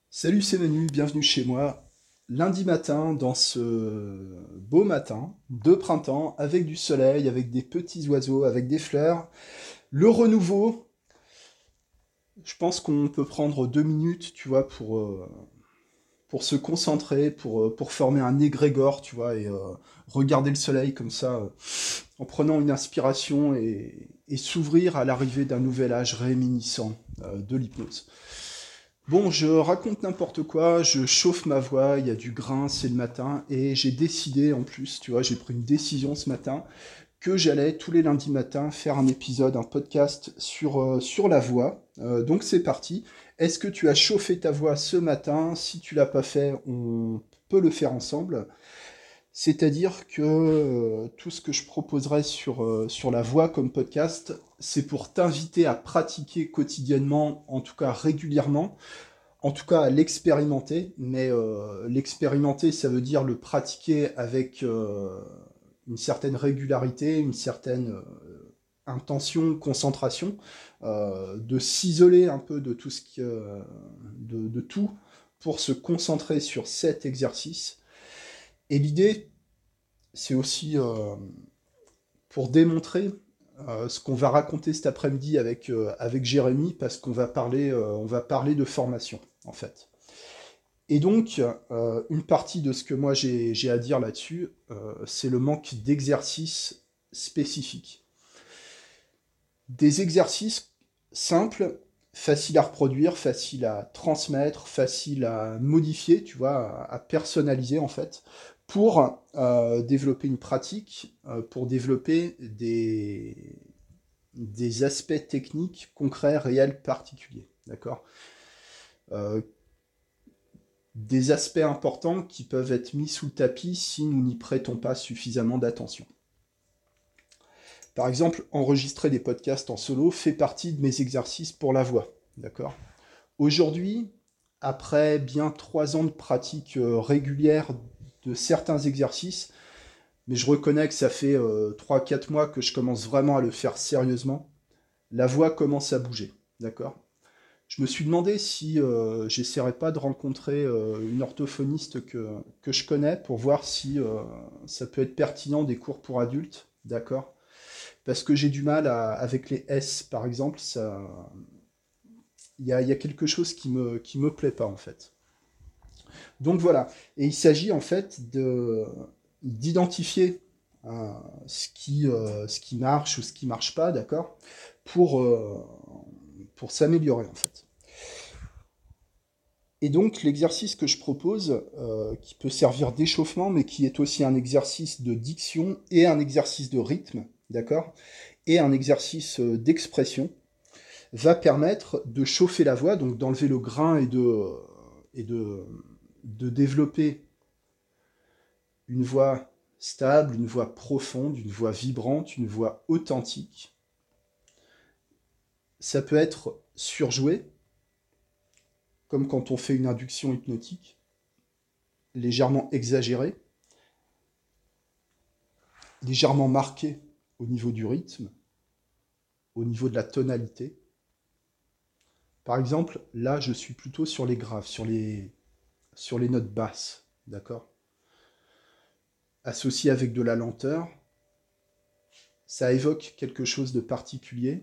Salut, c'est Manu, bienvenue chez moi. Lundi matin, dans ce beau matin de printemps, avec du soleil, avec des petits oiseaux, avec des fleurs. Le renouveau, je pense qu'on peut prendre 2 minutes, tu vois, pour se concentrer, pour former un égrégore, tu vois, et regarder le soleil comme ça, en prenant une inspiration et s'ouvrir à l'arrivée d'un nouvel âge réminiscent de l'hypnose. Bon, je raconte n'importe quoi, je chauffe ma voix, il y a du grain, c'est le matin, et j'ai décidé en plus, tu vois, j'ai pris une décision ce matin que j'allais tous les lundis matins faire un épisode, un podcast sur la voix. Donc c'est parti. Est-ce que tu as chauffé ta voix ce matin? Si tu l'as pas fait, on peut le faire ensemble. C'est-à-dire que tout ce que je proposerai sur la voix comme podcast, c'est pour t'inviter à pratiquer quotidiennement, en tout cas régulièrement, en tout cas à l'expérimenter, mais l'expérimenter, ça veut dire le pratiquer avec une certaine régularité, une certaine intention, concentration, de s'isoler un peu de tout de tout pour se concentrer sur cet exercice. Et l'idée, c'est aussi pour démontrer ce qu'on va raconter cet après-midi avec Jérémy, parce on va parler de formation, en fait. Et donc, une partie de ce que moi j'ai à dire là-dessus, c'est le manque d'exercices spécifiques. Des exercices simples, faciles à reproduire, faciles à transmettre, faciles à modifier, tu vois, à personnaliser en fait, pour développer une pratique, pour développer des aspects techniques concrets, réels, particuliers. D'accord. Euh, des aspects importants qui peuvent être mis sous le tapis si nous n'y prêtons pas suffisamment d'attention. Par exemple, enregistrer des podcasts en solo fait partie de mes exercices pour la voix. D'accord. Aujourd'hui, après bien 3 ans de pratique régulière de certains exercices, mais je reconnais que ça fait 3-4 mois que je commence vraiment à le faire sérieusement, la voix commence à bouger. D'accord. Je me suis demandé si j'essaierais pas de rencontrer une orthophoniste que je connais pour voir si ça peut être pertinent des cours pour adultes, d'accord? Parce que j'ai du mal avec les S, par exemple, il y a quelque chose qui me plaît pas en fait. Donc voilà, et il s'agit en fait d'identifier euh, ce qui marche ou ce qui marche pas, d'accord? Pour, euh, pour s'améliorer en fait. Et donc l'exercice que je propose, qui peut servir d'échauffement, mais qui est aussi un exercice de diction et un exercice de rythme, d'accord, et un exercice d'expression, va permettre de chauffer la voix, donc d'enlever le grain et de développer une voix stable, une voix profonde, une voix vibrante, une voix authentique. Ça peut être surjoué, comme quand on fait une induction hypnotique, légèrement exagéré, légèrement marqué au niveau du rythme, au niveau de la tonalité. Par exemple, là, je suis plutôt sur les graves, sur les notes basses, d'accord. Associé avec de la lenteur, ça évoque quelque chose de particulier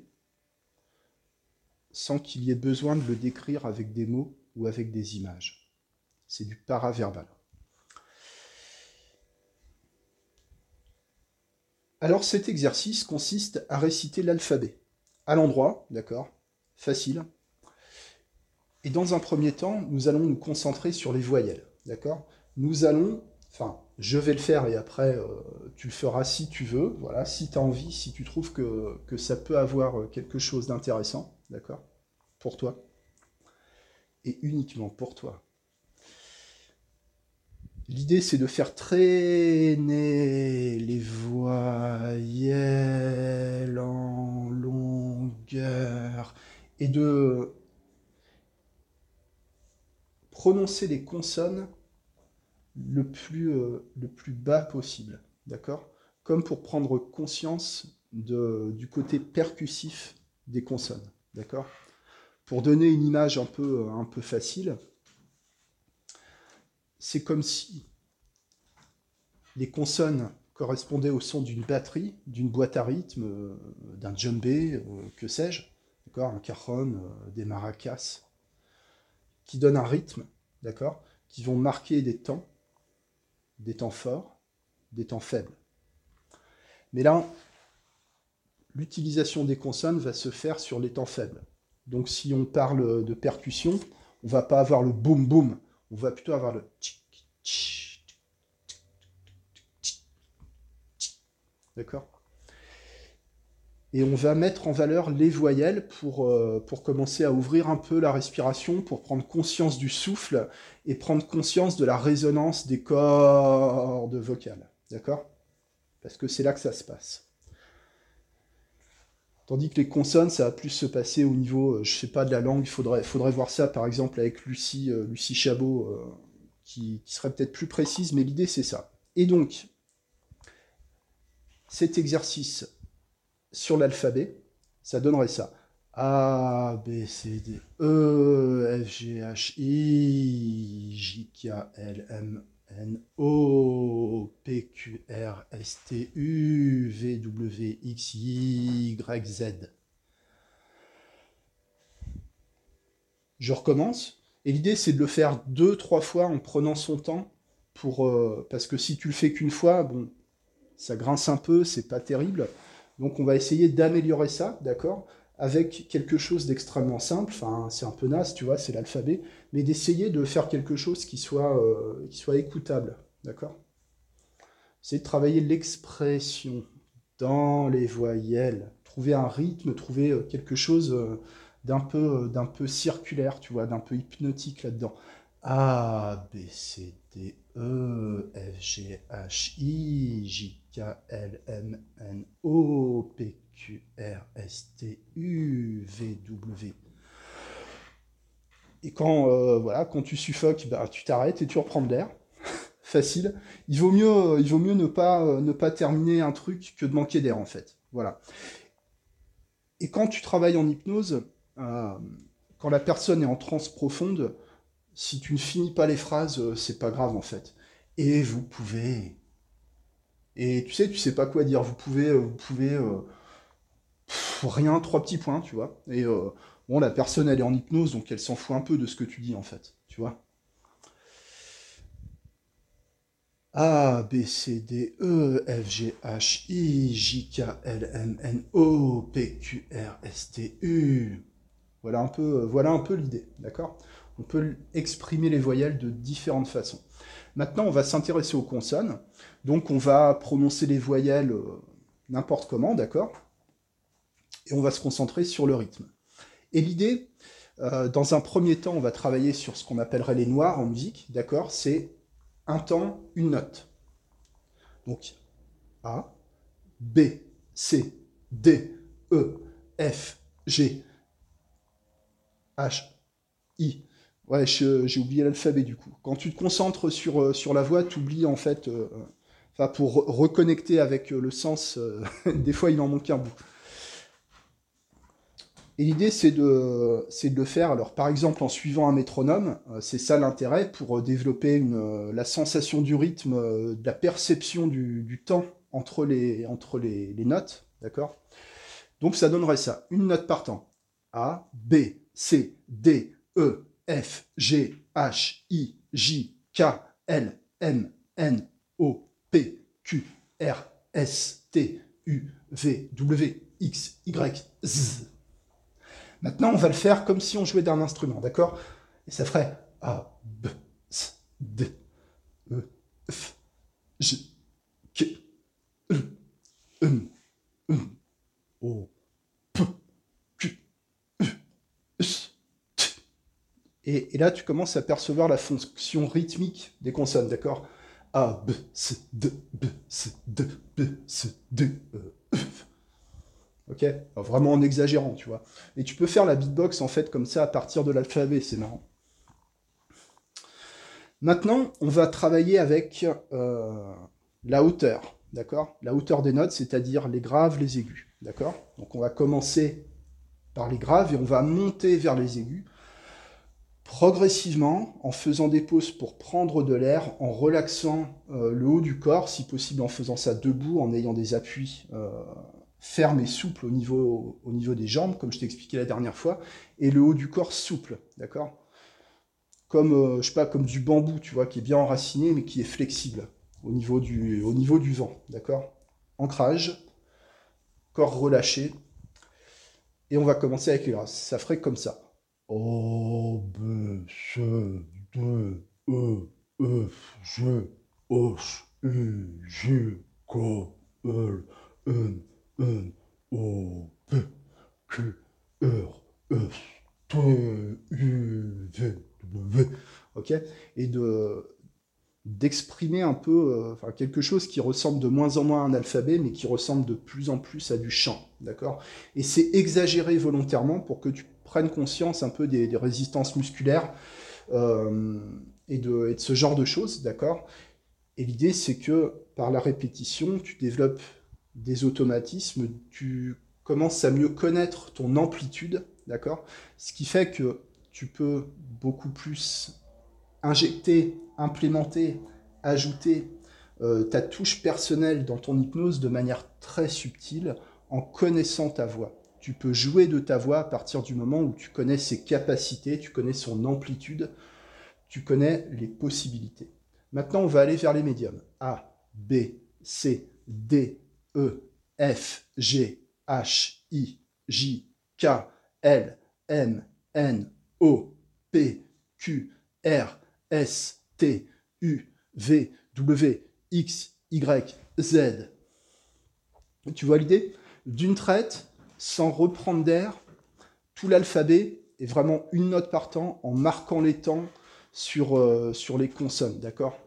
sans qu'il y ait besoin de le décrire avec des mots ou avec des images. C'est du paraverbal. Alors cet exercice consiste à réciter l'alphabet à l'endroit, d'accord, facile. Et dans un premier temps, nous allons nous concentrer sur les voyelles, d'accord. Nous allons, enfin, je vais le faire et après tu le feras si tu veux, voilà, si tu as envie, si tu trouves que ça peut avoir quelque chose d'intéressant, d'accord, pour toi, et uniquement pour toi. L'idée, c'est de faire traîner les voyelles en longueur et de prononcer les consonnes le plus bas possible. D'accord. Comme pour prendre conscience du côté percussif des consonnes. D'accord. Pour donner une image un peu facile, c'est comme si les consonnes correspondaient au son d'une batterie, d'une boîte à rythme, d'un djembé, que sais-je, d'accord, un cajon, des maracas, qui donnent un rythme, d'accord, qui vont marquer des temps forts, des temps faibles. Mais là, l'utilisation des consonnes va se faire sur les temps faibles. Donc si on parle de percussion, on va pas avoir le boum boum, on va plutôt avoir le tchic tchic. D'accord? Et on va mettre en valeur les voyelles pour commencer à ouvrir un peu la respiration, pour prendre conscience du souffle et prendre conscience de la résonance des cordes vocales. D'accord? Parce que c'est là que ça se passe. Tandis que les consonnes, ça va plus se passer au niveau, je sais pas, de la langue. Il faudrait voir ça, par exemple, avec Lucie Chabot, qui serait peut-être plus précise, mais l'idée, c'est ça. Et donc, cet exercice sur l'alphabet, ça donnerait ça. A, B, C, D, E, F, G, H, I, J, K, L, M, N, O, P, Q, R, S, T, U, V, W, X, Y, Z. Je recommence, et l'idée c'est de le faire 2-3 fois en prenant son temps, parce que si tu le fais qu'une fois, bon, ça grince un peu, c'est pas terrible. Donc on va essayer d'améliorer ça, d'accord, avec quelque chose d'extrêmement simple, enfin c'est un peu naze, tu vois, c'est l'alphabet, mais d'essayer de faire quelque chose qui soit écoutable, d'accord. C'est de travailler l'expression dans les voyelles, trouver un rythme, trouver quelque chose d'un peu circulaire, tu vois, d'un peu hypnotique là-dedans. A, B, C, D, E, F, G, H, I, J, K, L, M, N, O, P, Q, R, S, T, U, V, W. Et quand tu suffoques, bah, tu t'arrêtes et tu reprends de l'air. Facile. Il vaut mieux ne pas terminer un truc que de manquer d'air, en fait. Voilà. Et quand tu travailles en hypnose, quand la personne est en transe profonde, si tu ne finis pas les phrases, c'est pas grave en fait. Et vous pouvez. Et tu sais pas quoi dire. Rien, 3 petits points, tu vois. Et bon, la personne elle est en hypnose, donc elle s'en fout un peu de ce que tu dis en fait, tu vois. A, B, C, D, E, F, G, H, I, J, K, L, M, N, O, P, Q, R, S, T, U. Voilà un peu l'idée, d'accord? On peut exprimer les voyelles de différentes façons. Maintenant, on va s'intéresser aux consonnes. Donc, on va prononcer les voyelles n'importe comment, d'accord? Et on va se concentrer sur le rythme. Et l'idée, dans un premier temps, on va travailler sur ce qu'on appellerait les noirs en musique, d'accord? C'est un temps, une note. Donc, A, B, C, D, E, F, G, H, I. Ouais, j'ai oublié l'alphabet du coup. Quand tu te concentres sur la voix, tu oublies en fait. Enfin, pour reconnecter avec le sens, des fois il en manque un bout. Et l'idée, c'est de le faire, alors par exemple en suivant un métronome, c'est ça l'intérêt pour développer la sensation du rythme, de la perception du temps entre les notes, d'accord? Donc ça donnerait ça, une note par temps. A, B, C, D, E, F, G, H, I, J, K, L, M, N, O, P, Q, R, S, T, U, V, W, X, Y, Z. Maintenant, on va le faire comme si on jouait d'un instrument, d'accord? Et ça ferait A, B, C, D, E, F, G, K, L, M, N, O, P, Q, S, T. Et là, tu commences à percevoir la fonction rythmique des consonnes, d'accord? A, B, C, D, B, C, D, B, C, D, E, F. Ok? Alors, vraiment en exagérant, tu vois. Et tu peux faire la beatbox, en fait, comme ça, à partir de l'alphabet, c'est marrant. Maintenant, on va travailler avec la hauteur, d'accord? La hauteur des notes, c'est-à-dire les graves, les aigus, d'accord? Donc on va commencer par les graves et on va monter vers les aigus. Progressivement, en faisant des pauses pour prendre de l'air, en relaxant le haut du corps, si possible en faisant ça debout, en ayant des appuis fermes et souples au niveau des jambes, comme je t'ai expliqué la dernière fois, et le haut du corps souple, d'accord? Comme, je sais pas, comme du bambou, tu vois, qui est bien enraciné, mais qui est flexible au niveau du vent, d'accord? Ancrage, corps relâché, et on va commencer avec les grâces. Ça ferait comme ça. O, B, C, D, E, F, G, H, I, J, K, L, M, N, O, P, Q, R, S, T, U, V, W. Ok? Et d'exprimer un peu enfin, quelque chose qui ressemble de moins en moins à un alphabet, mais qui ressemble de plus en plus à du chant, d'accord? Et c'est exagéré volontairement pour que tu prennes conscience un peu des résistances musculaires euh, et de ce genre de choses, d'accord? Et l'idée, c'est que par la répétition, tu développes des automatismes, tu commences à mieux connaître ton amplitude, d'accord? Ce qui fait que tu peux beaucoup plus injecter, implémenter, ajouter ta touche personnelle dans ton hypnose de manière très subtile en connaissant ta voix. Tu peux jouer de ta voix à partir du moment où tu connais ses capacités, tu connais son amplitude, tu connais les possibilités. Maintenant, on va aller vers les médiums. A, B, C, D, E, F, G, H, I, J, K, L, M, N, O, P, Q, R, S, T, U, V, W, X, Y, Z. Tu vois l'idée? D'une traite, sans reprendre d'air, tout l'alphabet est vraiment une note par temps en marquant les temps sur les consonnes, d'accord?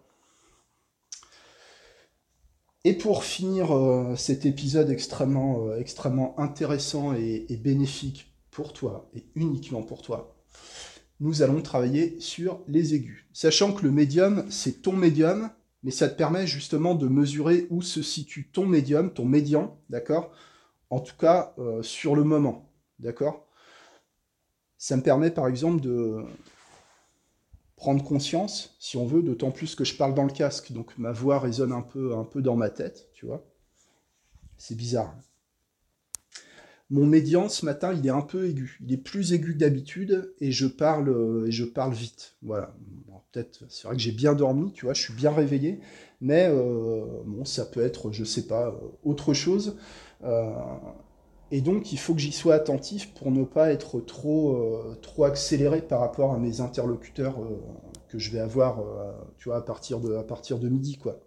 Et pour finir cet épisode extrêmement intéressant et bénéfique pour toi, et uniquement pour toi, nous allons travailler sur les aigus. Sachant que le médium, c'est ton médium, mais ça te permet justement de mesurer où se situe ton médium, ton médian, d'accord? En tout cas, sur le moment, d'accord? Ça me permet par exemple de prendre conscience, si on veut, d'autant plus que je parle dans le casque, donc ma voix résonne un peu dans ma tête, tu vois. C'est bizarre. Mon médian ce matin, il est un peu aigu. Il est plus aigu que d'habitude et je parle vite. Voilà. Bon, peut-être, c'est vrai que j'ai bien dormi, tu vois, je suis bien réveillé, mais bon, ça peut être, je sais pas, autre chose. Euh, et donc, il faut que j'y sois attentif pour ne pas être trop accéléré par rapport à mes interlocuteurs que je vais avoir, tu vois, à partir de midi, quoi.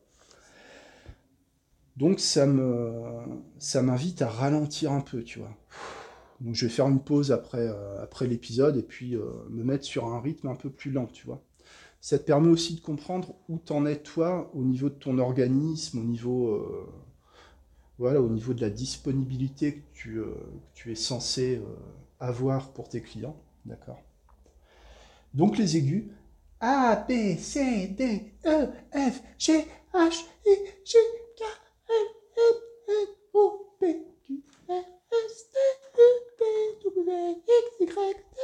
Donc, ça m'invite à ralentir un peu, tu vois. Donc je vais faire une pause après l'épisode et puis me mettre sur un rythme un peu plus lent, tu vois. Ça te permet aussi de comprendre où t'en es toi au niveau de ton organisme, voilà, au niveau de la disponibilité que tu es censé avoir pour tes clients, d'accord. Donc les aigus, A, B, C, D, E, F, G, H, I, J, K, L, M, N, O, P, Q, R, S, T, U, V, W, X, Y, Z.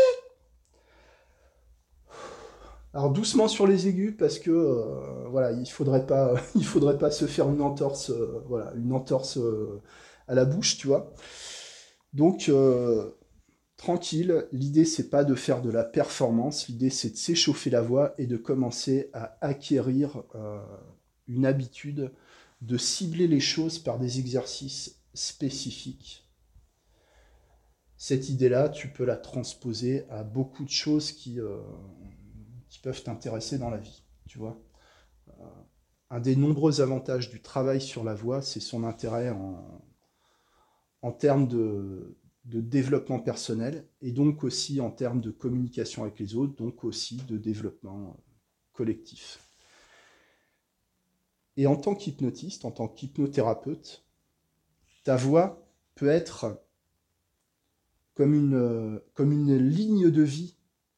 Alors doucement sur les aigus parce que voilà, il faudrait pas se faire une entorse, voilà, une entorse à la bouche, tu vois. Donc tranquille, l'idée c'est pas de faire de la performance, l'idée c'est de s'échauffer la voix et de commencer à acquérir une habitude de cibler les choses par des exercices spécifiques. Cette idée-là, tu peux la transposer à beaucoup de choses qui peuvent t'intéresser dans la vie, tu vois. Un des nombreux avantages du travail sur la voix, c'est son intérêt en termes de développement personnel et donc aussi en termes de communication avec les autres, donc aussi de développement collectif. Et en tant qu'hypnotiste, en tant qu'hypnothérapeute, ta voix peut être comme une ligne de vie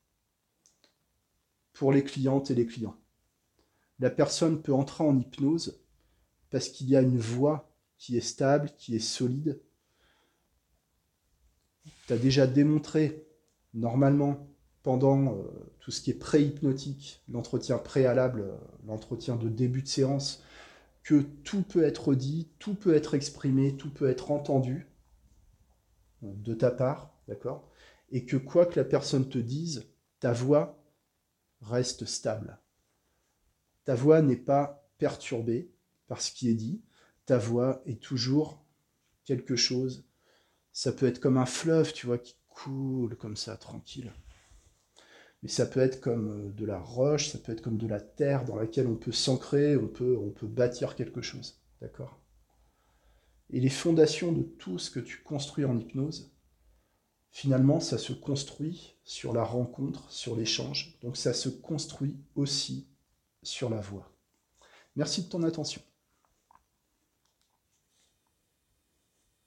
pour les clientes et les clients. La personne peut entrer en hypnose parce qu'il y a une voix qui est stable, qui est solide. Tu as déjà démontré, normalement, pendant tout ce qui est pré-hypnotique, l'entretien préalable, l'entretien de début de séance, que tout peut être dit, tout peut être exprimé, tout peut être entendu de ta part, d'accord? Et que quoi que la personne te dise, ta voix reste stable. Ta voix n'est pas perturbée par ce qui est dit. Ta voix est toujours quelque chose. Ça peut être comme un fleuve, tu vois, qui coule comme ça, tranquille. Mais ça peut être comme de la roche, ça peut être comme de la terre dans laquelle on peut s'ancrer, on peut bâtir quelque chose. D'accord? Et les fondations de tout ce que tu construis en hypnose, finalement, ça se construit sur la rencontre, sur l'échange. Donc ça se construit aussi sur la voix. Merci de ton attention.